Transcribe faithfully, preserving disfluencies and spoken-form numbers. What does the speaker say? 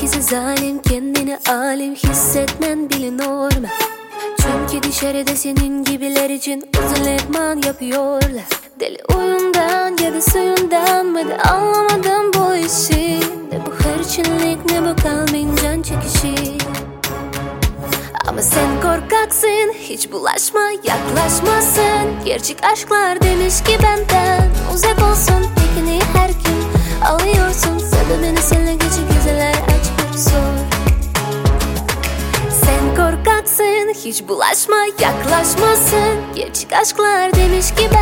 Herkese zalim, kendini alim hissetmen bile normal. Çünkü dışarıda senin gibiler için uzun lekman yapıyorlar. Deli oyundan ya da suyundan mı da anlamadım bu işi. Ne bu hırçınlık ne bu kalbin can çekişi. Ama sen korkaksın, hiç bulaşma, yaklaşmasın. Gerçek aşklar demiş ki benden uzak olsun. Peki niye her gün alıyorsun? Sebebini seninle gece güzeller aç bir sor. Sen korkaksın, hiç bulaşma, yaklaşmasın. Gerçek aşklar demiş ki